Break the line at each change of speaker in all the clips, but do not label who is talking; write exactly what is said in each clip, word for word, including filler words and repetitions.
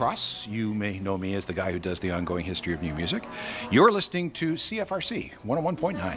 Cross. You may know me as the guy who does the ongoing history of new music. You're listening to C F R C one oh one point nine.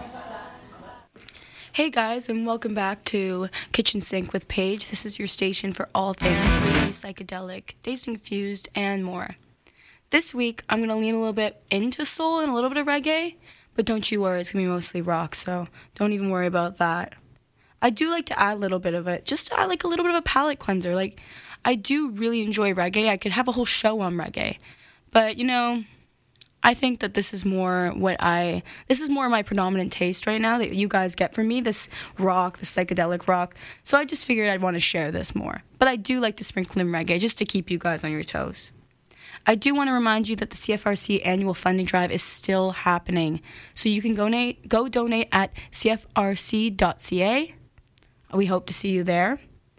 Hey guys, and welcome back to Kitchen Sink with Paige. This is your station for all things groovy, psychedelic, dazed and confused, and more. This week, I'm going to lean a little bit into soul and a little bit of reggae, but don't you worry, it's going to be mostly rock, so don't even worry about that. I do like to add a little bit of it, just to add like a little bit of a palate cleanser. Like, I do really enjoy reggae. I could have a whole show on reggae, but you know, I think that this is more what I, this is more my predominant taste right now that you guys get from me, this rock, this psychedelic rock. So I just figured I'd want to share this more. But I do like to sprinkle in reggae just to keep you guys on your toes. I do want to remind you that the C F R C annual funding drive is still happening. So you can donate, go donate at c f r c dot c a. We hope to see you there.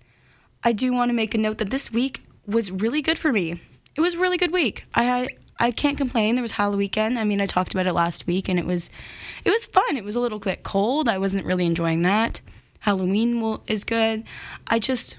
I do want to make a note that this week was really good for me. It was a really good week. I I can't complain. There was Halloween weekend. I mean, I talked about it last week, and it was it was fun. It was a little bit cold. I wasn't really enjoying that. Halloween will, is good. I just,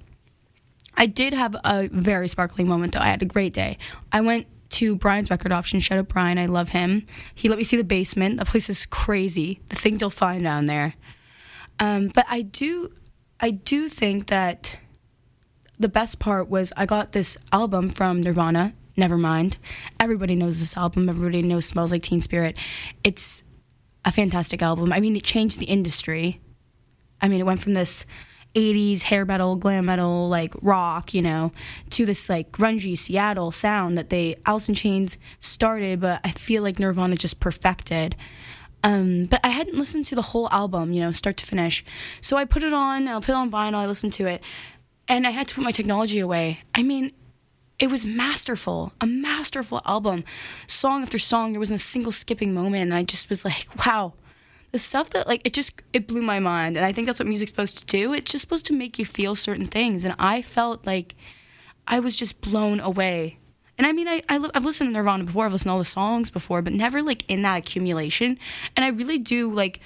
I did have a very sparkling moment, though. I had a great day. I went to Brian's Record Option. Shout out Brian. I love him. He let me see the basement. The place is crazy. The things you'll find down there. Um, but I do, I do think that the best part was I got this album from Nirvana, Nevermind. Everybody knows this album. Everybody knows Smells Like Teen Spirit. It's a fantastic album. I mean, it changed the industry. I mean, it went from this eighties hair metal, glam metal, like rock, you know, to this like grungy Seattle sound that they, Alice in Chains started, but I feel like Nirvana just perfected. Um, but I hadn't listened to the whole album, you know, start to finish. So I put it on, I'll put it on vinyl, I listened to it, and I had to put my technology away. I mean, it was masterful, a masterful album. Song after song, there wasn't a single skipping moment, and I just was like, wow. The stuff that, like, it just, it blew my mind, and I think that's what music's supposed to do. It's just supposed to make you feel certain things, and I felt like I was just blown away. And I mean, I, I, I've listened to Nirvana before, I've listened to all the songs before, but never, like, in that accumulation. And I really do, like,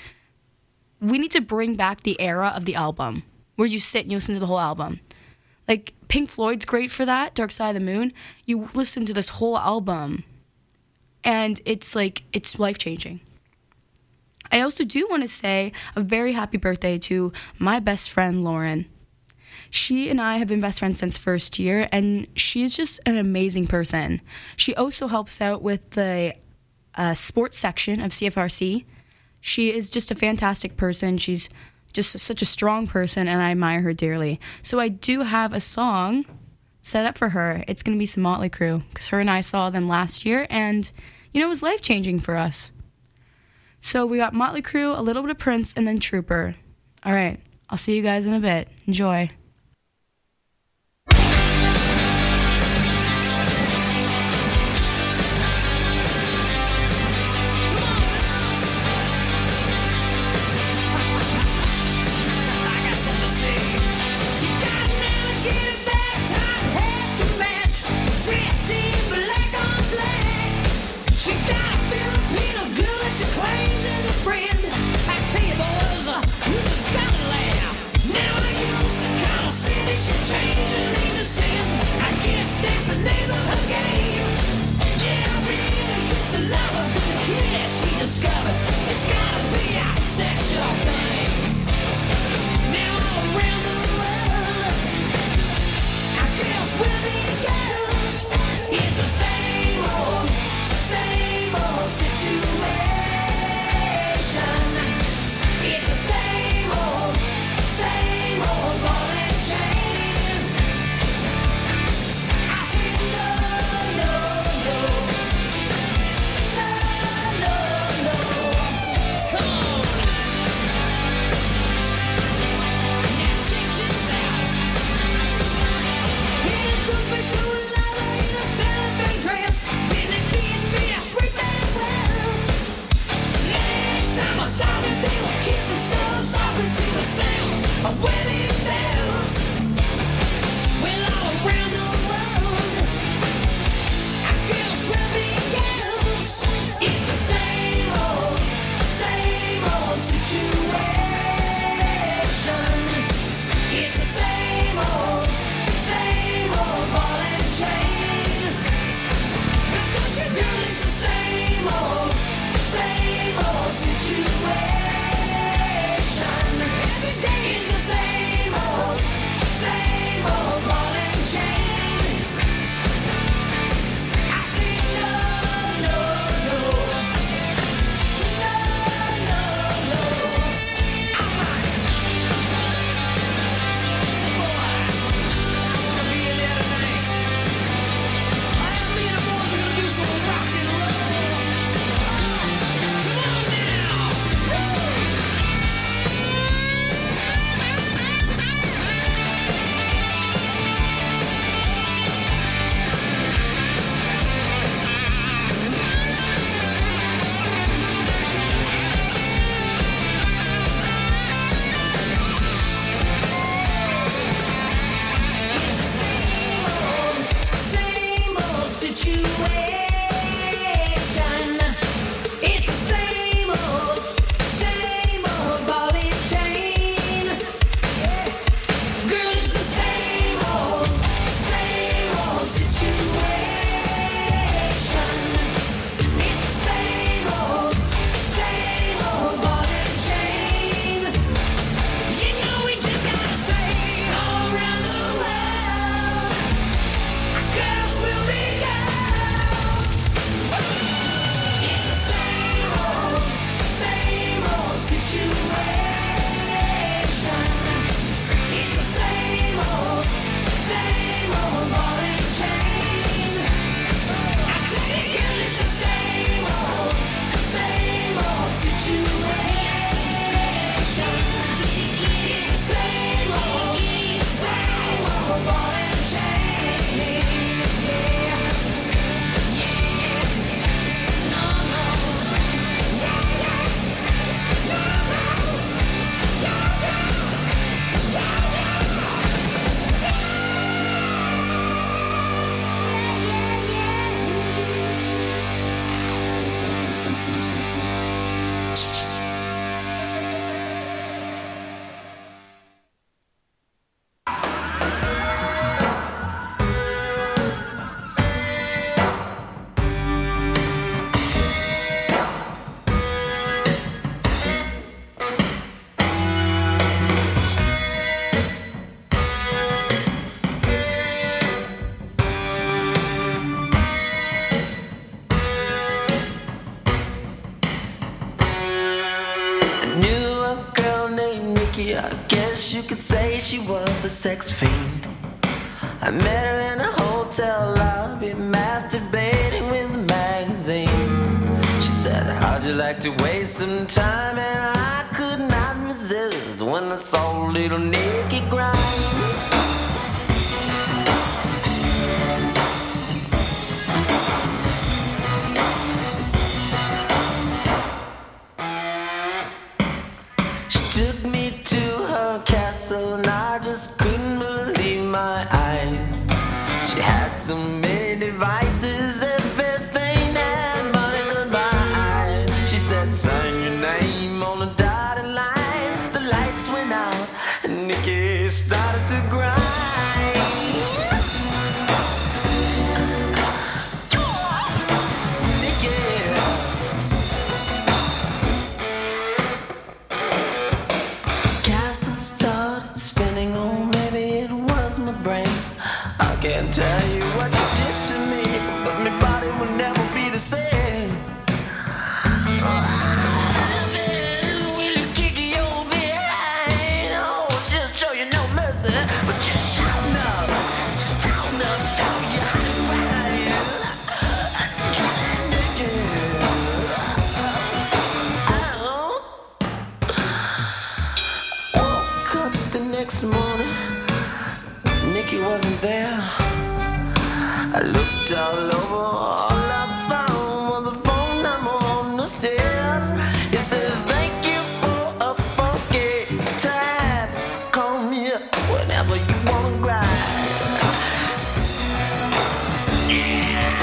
we need to bring back the era of the album, where you sit and you listen to the whole album. Like, Pink Floyd's great for that, Dark Side of the Moon. You listen to this whole album, and it's, like, it's life-changing. I also do want to say a very happy birthday to my best friend, Lauren. She and I have been best friends since first year, and she is just an amazing person. She also helps out with the uh, sports section of C F R C. She is just a fantastic person. She's just such a strong person, and I admire her dearly. So I do have a song set up for her. It's going to be some Motley Crue, because her and I saw them last year, and, you know, it was life-changing for us. So we got Motley Crue, a little bit of Prince, and then Trooper. All right, I'll see you guys in a bit. Enjoy.
Nikki, I guess you could say she was a sex fiend. I met her in a hotel lobby, masturbating with a magazine. She said, how'd you like to waste some time? And I could not resist when I saw little Nikki grind. Took me to her castle and I just couldn't believe my eyes. She had so many devices, everything that money could buy. She said, sign your name on a dotted line. The lights went out and Nikki started to grind. I can't tell you what you did to me, but my body will never be the same. Oh, will you kick your behind? Oh, just show you no mercy, but just shout enough, shout enough, show you how to ride. Try Nikki. I woke up the next morning. Nikki wasn't there. I looked all over, all I found was a phone number on the stairs. It said, thank you for a funky time. Call me up whenever you wanna grind. Yeah.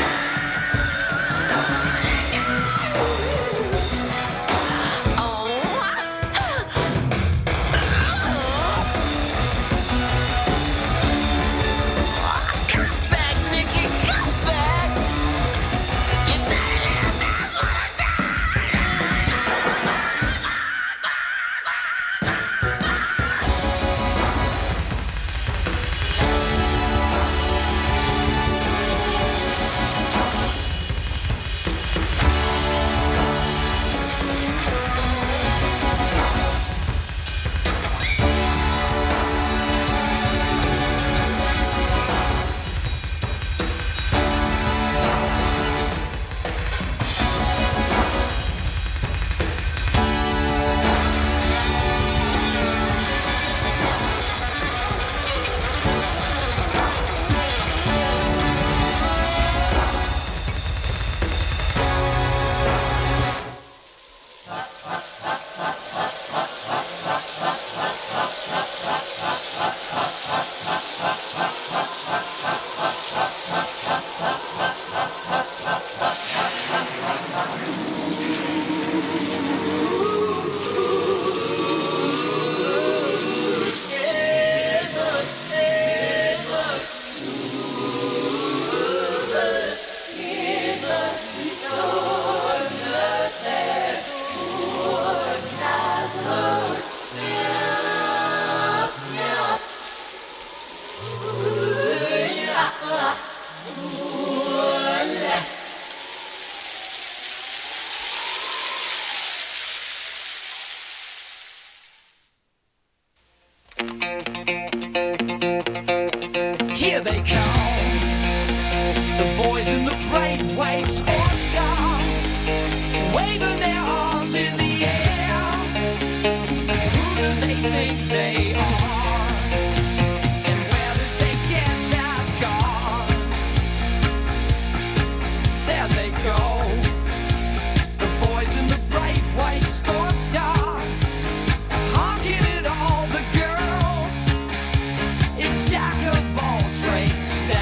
Here they come, the boys in the bright white sports car, waving their arms in the air. Who do they think they are? And where did they get that car? There they go, the boys in the bright white sports car, honking at all the girls. It's jack of all trades.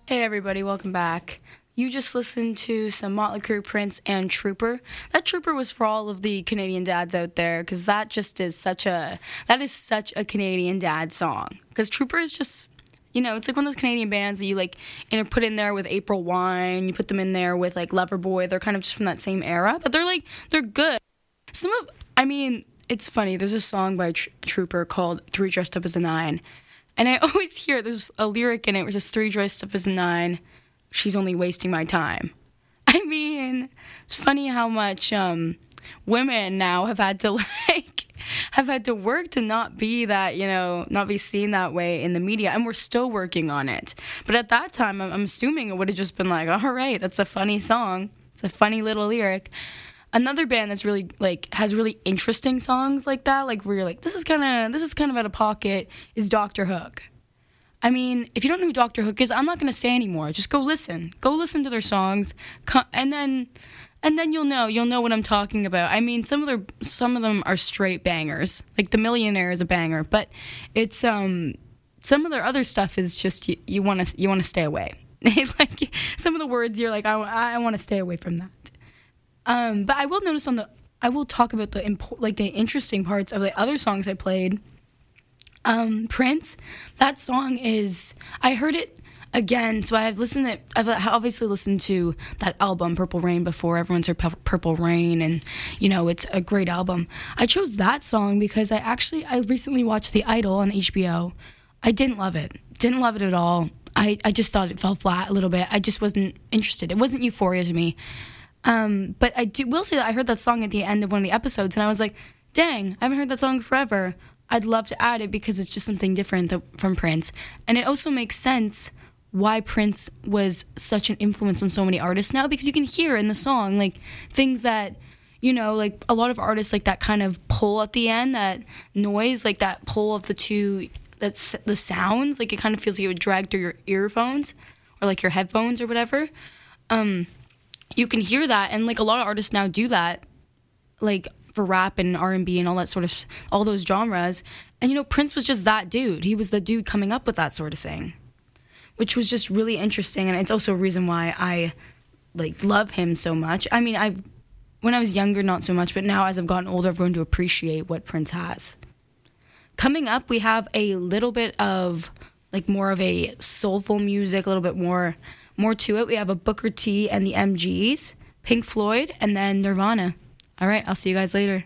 Hey everybody, welcome back. You just listened to some Motley Crue, Prince, and Trooper. That Trooper was for all of the Canadian dads out there, because that just is such a, that is such a Canadian dad song. Because Trooper is just, you know, it's like one of those Canadian bands that you like, you know, put in there with April Wine, you put them in there with like Loverboy, they're kind of just from that same era, but they're like, they're good. Some of, I mean, it's funny, there's a song by Tr- Trooper called Three Dressed Up as a Nine. And I always hear there's a lyric in it where it says, three dressed up as a nine, she's only wasting my time. I mean, it's funny how much um, women now have had to, like, have had to work to not be that, you know, not be seen that way in the media. And we're still working on it. But at that time, I'm, I'm assuming it would have just been like, all right, that's a funny song. It's a funny little lyric. Another band that's really, like, has really interesting songs like that, like, where you're like, this is kind of, this is kind of out of pocket, is Doctor Hook. I mean, if you don't know who Doctor Hook is, I'm not going to say anymore. Just go listen. Go listen to their songs, and then, and then you'll know. You'll know what I'm talking about. I mean, some of their, some of them are straight bangers. Like, The Millionaire is a banger, but it's, um, some of their other stuff is just, you, you want to, you want to stay away. Like, some of the words, you're like, I, I want to stay away from that. Um, but I will notice on the, I will talk about the impo- like the interesting parts of the other songs I played. Um, Prince, that song is, I heard it again, so I've listened to, I've obviously listened to that album, Purple Rain, before. Everyone's heard Purple Rain, and, you know, it's a great album. I chose that song because I actually, I recently watched The Idol on H B O. I didn't love it. Didn't love it at all. I, I just thought it fell flat a little bit. I just wasn't interested. It wasn't Euphoria to me. Um, but I do, will say that I heard that song at the end of one of the episodes, and I was like, dang, I haven't heard that song forever. I'd love to add it because it's just something different th- from Prince. And it also makes sense why Prince was such an influence on so many artists now, because you can hear in the song, like, things that, you know, like, a lot of artists, like, that kind of pull at the end, that noise, like, that pull of the two, that's the sounds, like, it kind of feels like it would drag through your earphones, or, like, your headphones or whatever. Um... You can hear that, and, like, a lot of artists now do that, like, for rap and R and B and all that sort of, all those genres. And, you know, Prince was just that dude. He was the dude coming up with that sort of thing, which was just really interesting, and it's also a reason why I, like, love him so much. I mean, I've, when I was younger, not so much, but now as I've gotten older, I've grown to appreciate what Prince has. Coming up, we have a little bit of, like, more of a soulful music, a little bit more... More to it. We have a Booker T and the M Gs, Pink Floyd, and then Nirvana. All right, I'll see you guys later.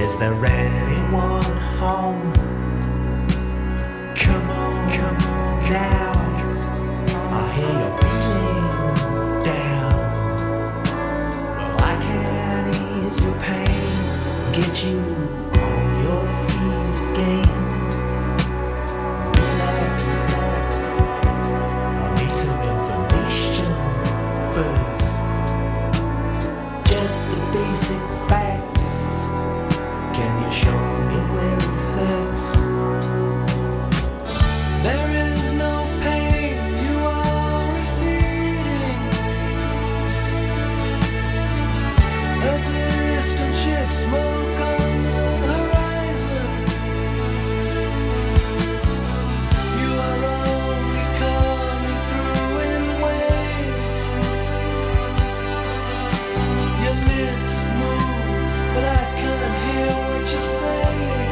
Is there anyone home? Come on, come on now. I hear you're feeling down. Well, I can ease your pain, get you on your feet again. Relax, relax. I need some information first. Just the basic facts. Can you show me where it hurts? There is no pain, you are receding. A distant ship, smoke on the horizon. You are only coming through in waves. Your lips move, but I can't hear what you're saying.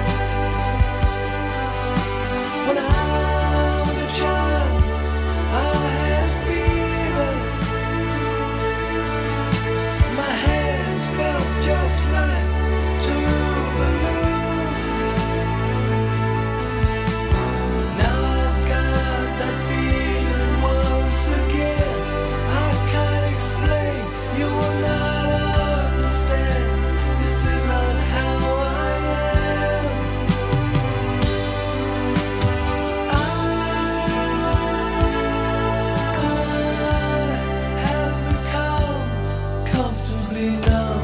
When I was a child, I had fever. My hands felt just like two balloons. Now I've got that feeling once again. I can't explain, you will not understand. This is not how I am. I have become comfortably numb.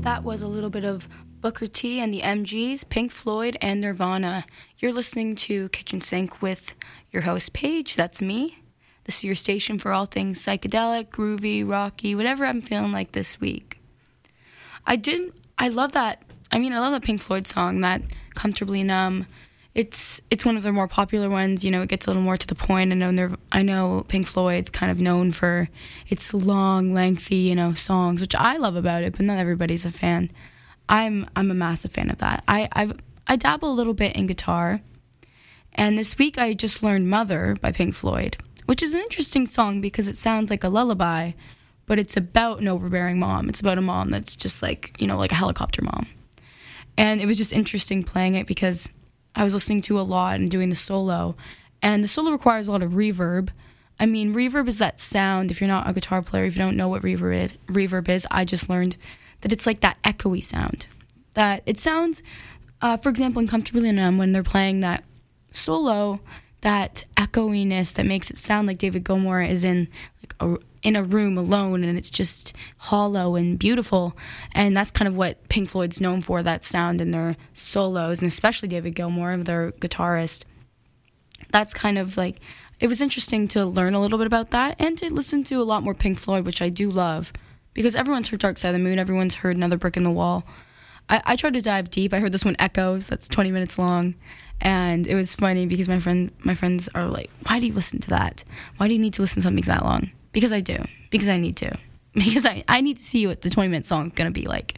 That was a little bit of Booker T and the M Gs, Pink Floyd, and Nirvana. You're listening to Kitchen Sink with your host, Paige. That's me. This is your station for all things psychedelic, groovy, rocky, whatever I'm feeling like this week. I did, I love that, I mean, I love that Pink Floyd song, that Comfortably Numb. It's it's one of their more popular ones. You know, it gets a little more to the point. I know Nirv- I know Pink Floyd's kind of known for its long, lengthy, you know, songs, which I love about it, but not everybody's a fan. I'm I'm a massive fan of that. I I've, I dabble a little bit in guitar, and this week I just learned Mother by Pink Floyd, which is an interesting song because it sounds like a lullaby, but it's about an overbearing mom. It's about a mom that's just like, you know, like a helicopter mom. And it was just interesting playing it because I was listening to a lot and doing the solo, and the solo requires a lot of reverb. I mean, reverb is that sound. If you're not a guitar player, if you don't know what reverb is, reverb is, I just learned that it's like that echoey sound. That it sounds, uh, for example, in Comfortably Numb, when they're playing that solo, that echoiness that makes it sound like David Gilmour is in like a, in a room alone, and it's just hollow and beautiful. And that's kind of what Pink Floyd's known for, that sound in their solos, and especially David Gilmour, their guitarist. That's kind of like, it was interesting to learn a little bit about that and to listen to a lot more Pink Floyd, which I do love, because everyone's heard Dark Side of the Moon, everyone's heard Another Brick in the Wall. I, I tried to dive deep. I heard this one, Echoes, that's twenty minutes long. And it was funny because my friend, my friends are like, why do you listen to that? Why do you need to listen to something that long? Because I do. Because I need to. Because I, I need to see what the twenty-minute song is going to be like.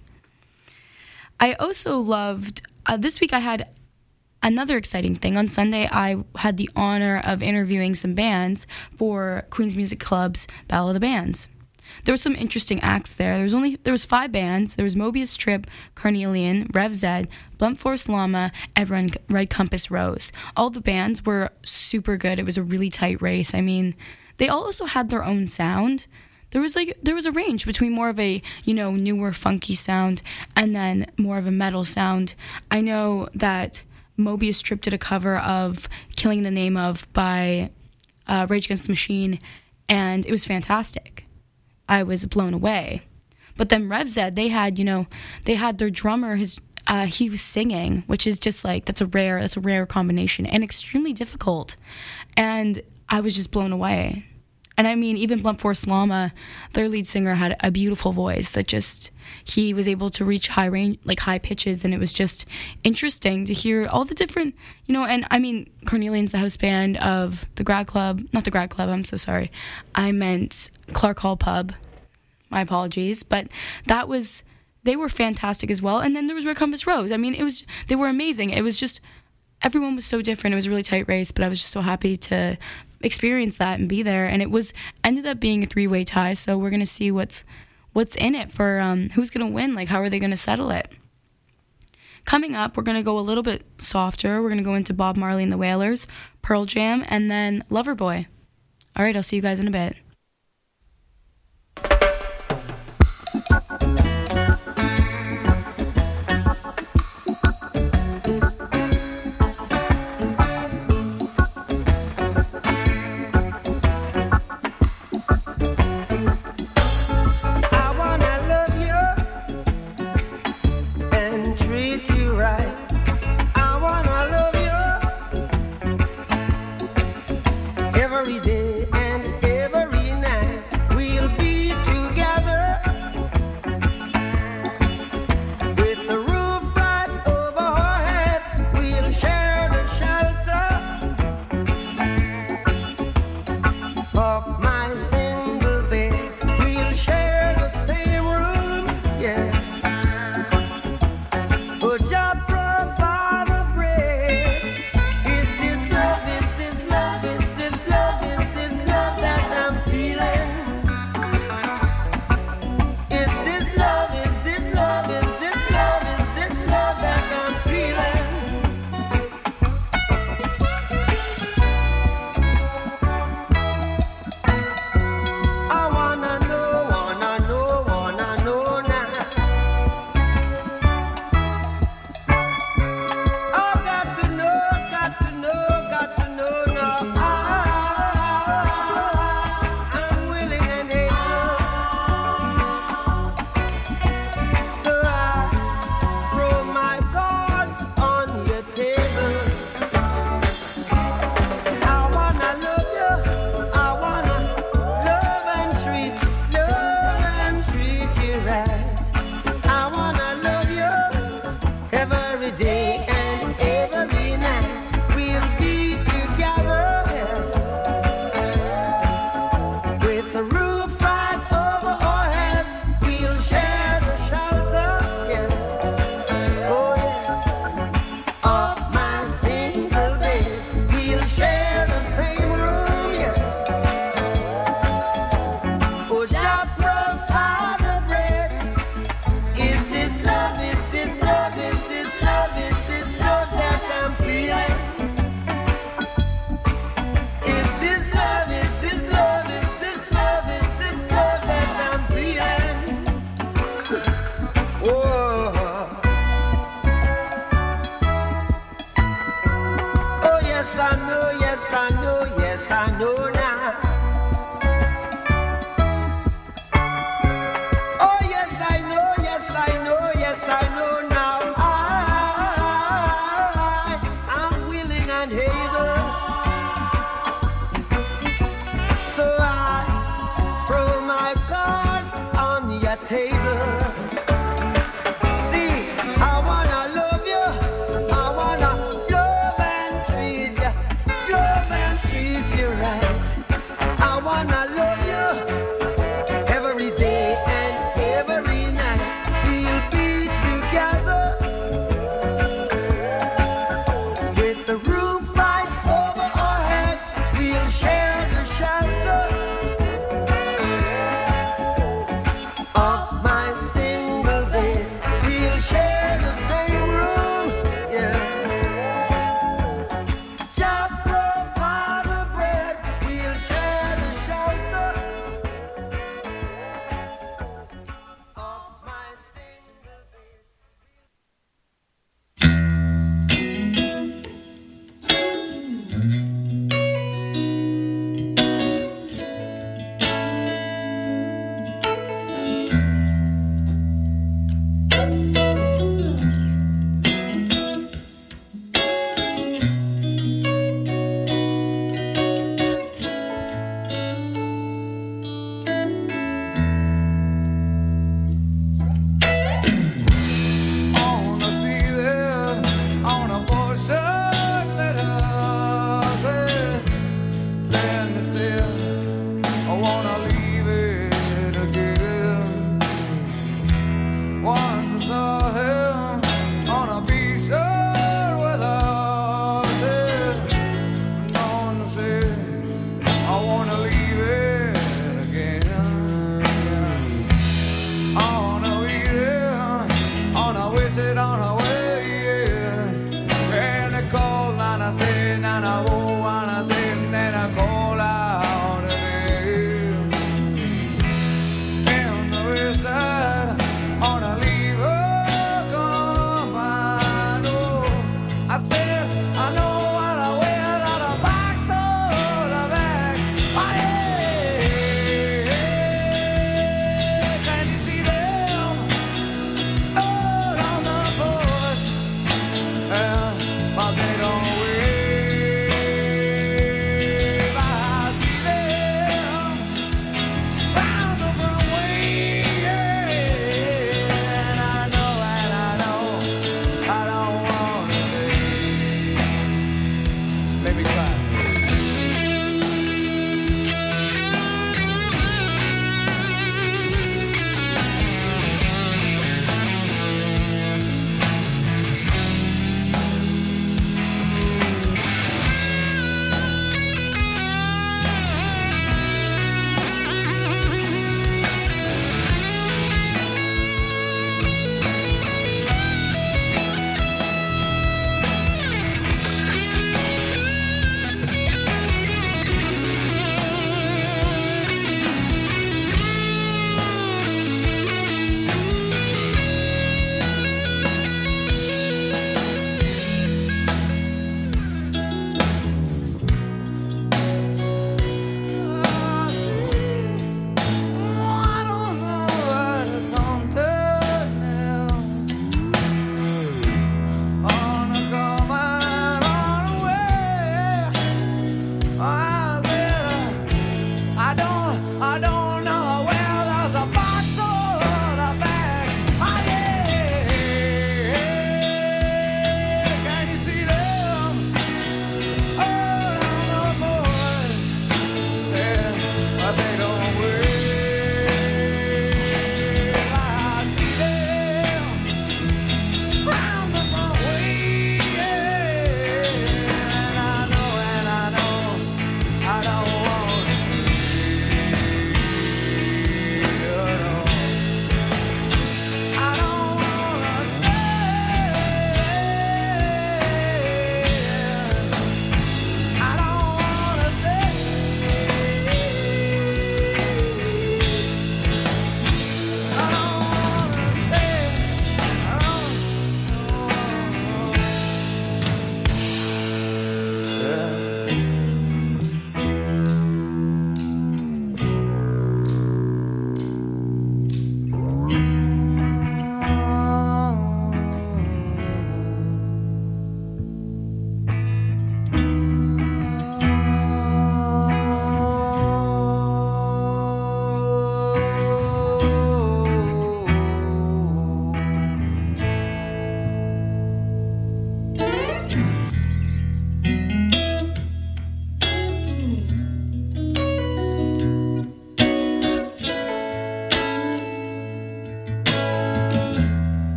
I also loved, uh, this week I had another exciting thing. On Sunday, I had the honor of interviewing some bands for Queen's Music Club's Battle of the Bands. There were some interesting acts there. There was only there was five bands. There was Mobius Trip, Carnelian, Rev Zed, Blunt Force Llama, and Red Compass Rose. All the bands were super good. It was a really tight race. I mean, they all also had their own sound. There was like there was a range between more of a, you know, newer funky sound and then more of a metal sound. I know that Mobius Trip did a cover of Killing in the Name of by uh, Rage Against the Machine, and it was fantastic. I was blown away. But then Rev Zed, they had, you know, they had their drummer, his uh, he was singing, which is just like, that's a rare, that's a rare combination and extremely difficult. And I was just blown away. And I mean, even Blunt Force Llama, their lead singer had a beautiful voice that just, he was able to reach high range, like high pitches, and it was just interesting to hear all the different, you know, and I mean, Carnelian's the house band of the Grad Club, not the Grad Club, I'm so sorry. I meant Clark Hall Pub. My apologies. But that was, they were fantastic as well. And then there was Red Compass Rose. I mean, it was, they were amazing. It was just, everyone was so different. It was a really tight race, but I was just so happy to experience that and be there. And it was ended up being a three-way tie, so we're gonna see what's what's in it for um who's gonna win, like how are they gonna settle it. Coming up, we're gonna go a little bit softer. We're gonna go into Bob Marley and the Wailers, Pearl Jam, and then Loverboy. All right, I'll see you guys in a bit.
Every day and every right. I wanna love you every day and every night. We'll be together with the roof right over our heads. We'll share the shelter, yeah. Oh yeah. Of my single bed, we'll share the same room, yeah. Oh, Jah provide the bread. Is this love? Is this love? Is this love? Is this love that I'm feeling? Is this love? Is this love? Is this love? Is this love that I'm feeling? Oh, oh yes I know, yes I know, yes I know now. Oh yes I know, yes I know, yes I know now. I, I'm willing and able. So I throw my cards on your table. See, I wanna love you. I wanna love and treat you, love and treat you right. I wanna love you every day and every night. We'll be together with the roof right over our heads. We'll share the shelter of my sin.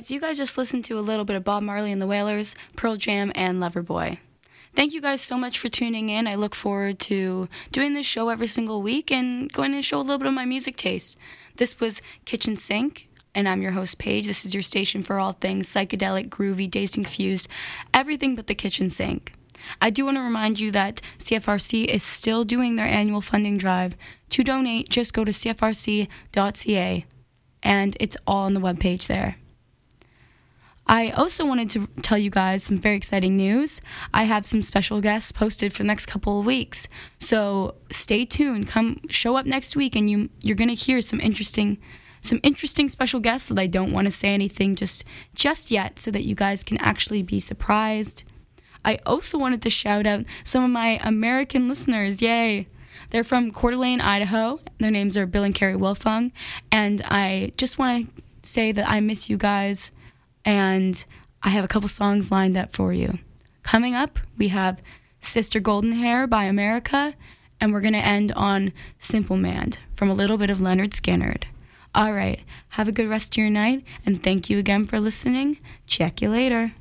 right, so you guys just listened to a little bit of Bob Marley and the Wailers, Pearl Jam, and Loverboy. Thank you guys so much for tuning in. I look forward to doing this show every single week and going to show a little bit of my music taste. This was Kitchen Sink, and I'm your host, Paige. This is your station for all things psychedelic, groovy, dazed and confused, everything but the kitchen sink. I do want to remind you that C F R C is still doing their annual funding drive. To donate, just go to c f r c dot c a, and it's all on the webpage there. I also wanted to tell you guys some very exciting news. I have some special guests posted for the next couple of weeks. So stay tuned. Come show up next week and you you're going to hear some interesting some interesting special guests that I don't want to say anything just just yet so that you guys can actually be surprised. I also wanted to shout out some of my American listeners. Yay. They're from Coeur d'Alene, Idaho. Their names are Bill and Carrie Wilfung, and I just want to say that I miss you guys. And I have a couple songs lined up for you. Coming up, we have Sister Golden Hair by America, and we're going to end on Simple Man from a little bit of Leonard Skinner. All right, have a good rest of your night, and thank you again for listening. Check you later.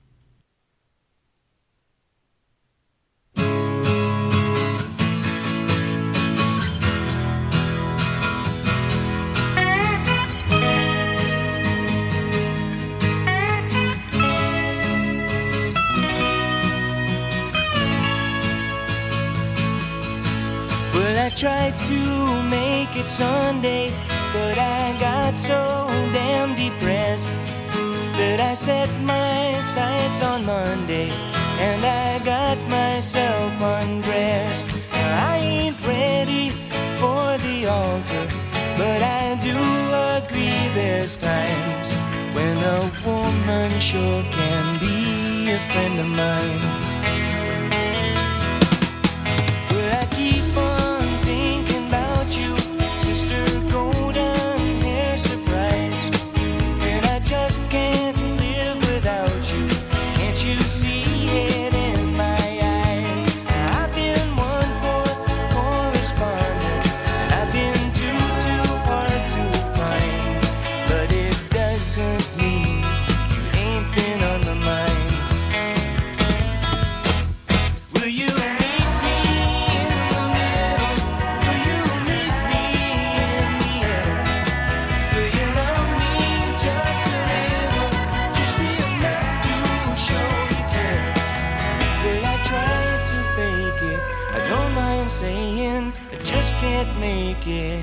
I tried to make it Sunday, but I got so damn depressed that I set my sights on Monday and I got myself undressed. I ain't ready for the altar, but I do agree there's times when a woman sure can be a friend of mine. Can't make it.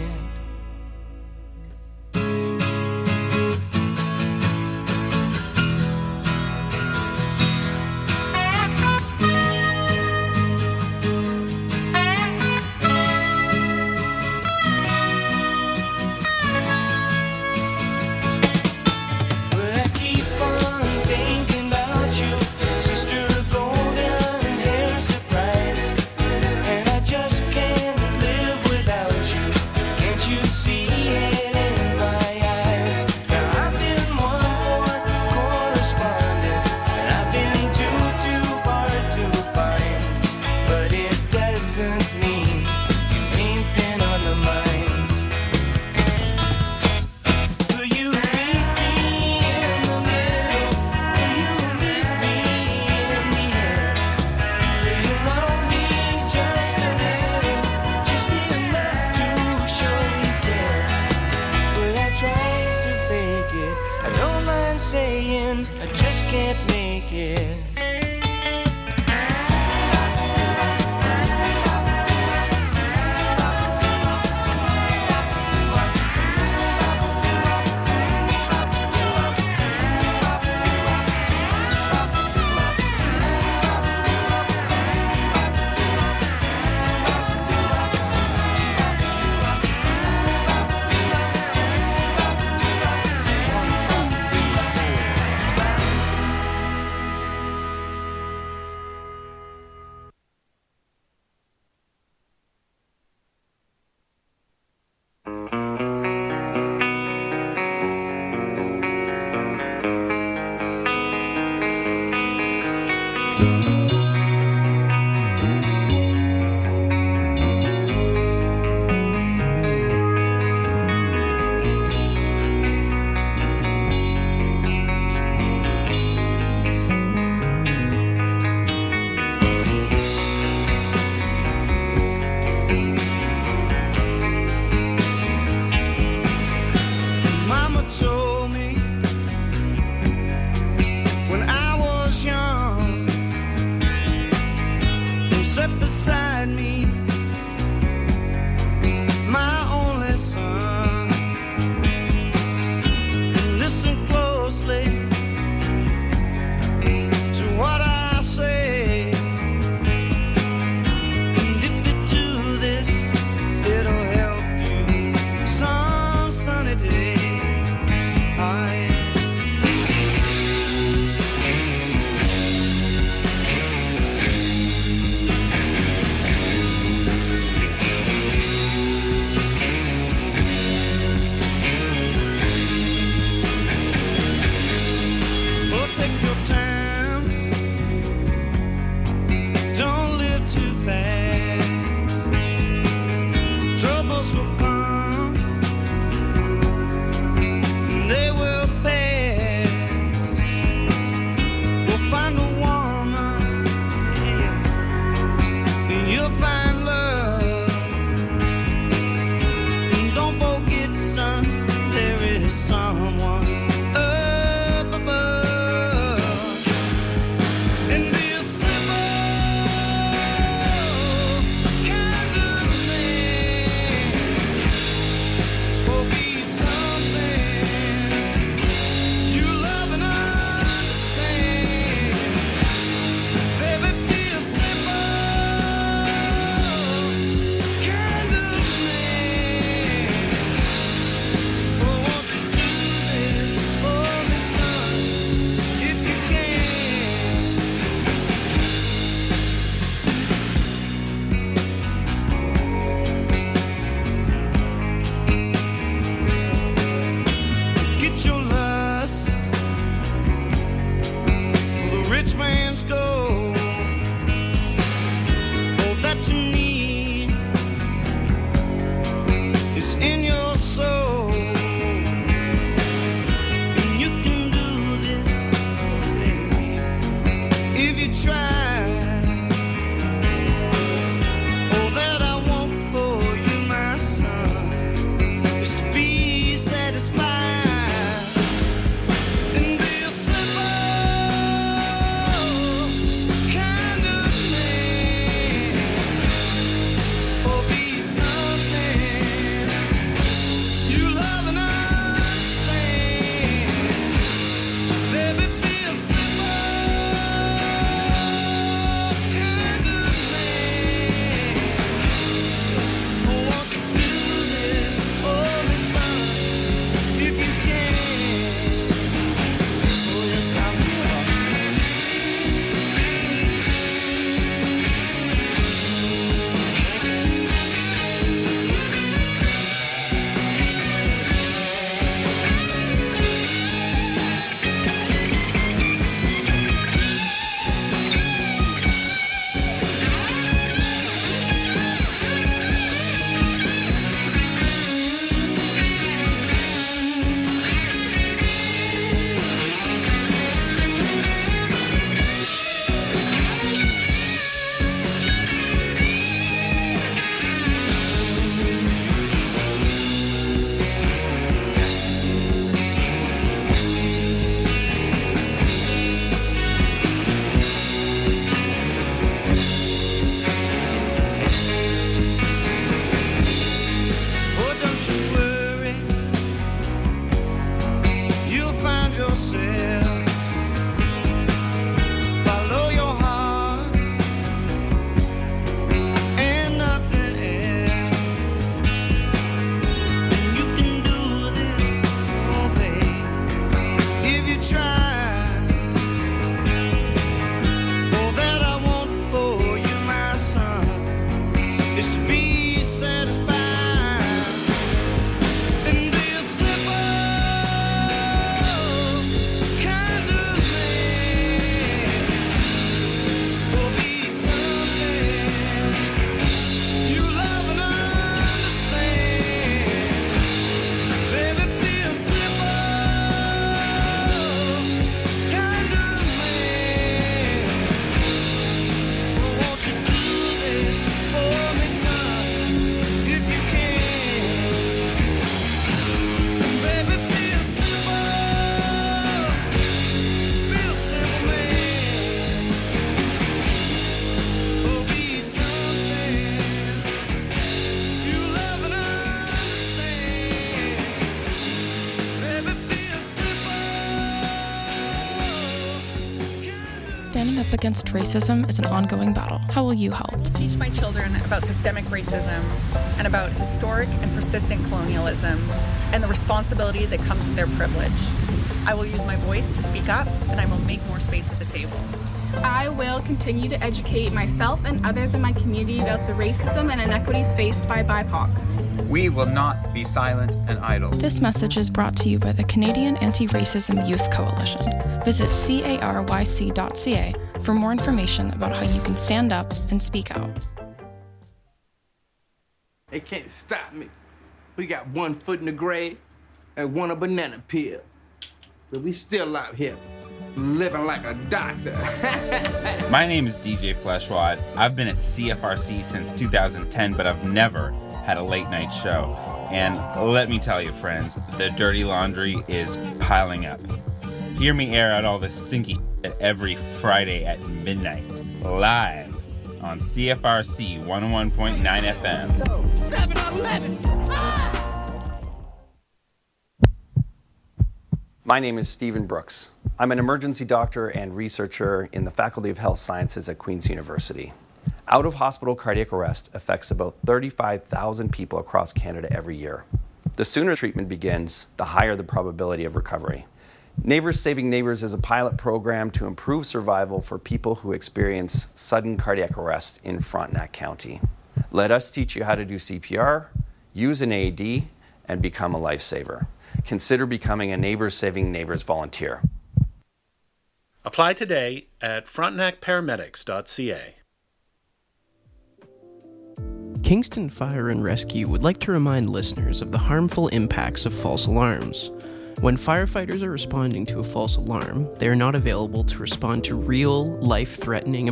slept beside me, my only son. Listen closely to what I say. And if you do this, it'll help you some sunny day. I
against racism is an ongoing battle. How will you help?
Teach my children about systemic racism and about historic and persistent colonialism and the responsibility that comes with their privilege. I will use my voice to speak up, and I will make more space at the table.
I will continue to educate myself and others in my community about the racism and inequities faced by B I P O C.
We will not be silent and idle.
This message is brought to you by the Canadian Anti-Racism Youth Coalition. Visit caryc dot c a for more information about how you can stand up and speak out.
They can't stop me. We got one foot in the grave and one a banana peel. But we still out here, living like a doctor.
My name is D J Fleshwad. I've been at C F R C since two thousand ten, but I've never had a late night show. And let me tell you, friends, the dirty laundry is piling up. Hear me air out all this stinky shit every Friday at midnight, live on C F R C one oh one point nine F M.
seven eleven!
My name is Stephen Brooks. I'm an emergency doctor and researcher in the Faculty of Health Sciences at Queen's University. Out-of-hospital cardiac arrest affects about thirty-five thousand people across Canada every year. The sooner treatment begins, the higher the probability of recovery. Neighbors Saving Neighbors is a pilot program to improve survival for people who experience sudden cardiac arrest in Frontenac County. Let us teach you how to do C P R, use an A E D, and become a lifesaver. Consider becoming a Neighbors Saving Neighbors volunteer.
Apply today at frontenac paramedics dot c a.
Kingston Fire and Rescue would like to remind listeners of the harmful impacts of false alarms. When firefighters are responding to a false alarm, they are not available to respond to real, life-threatening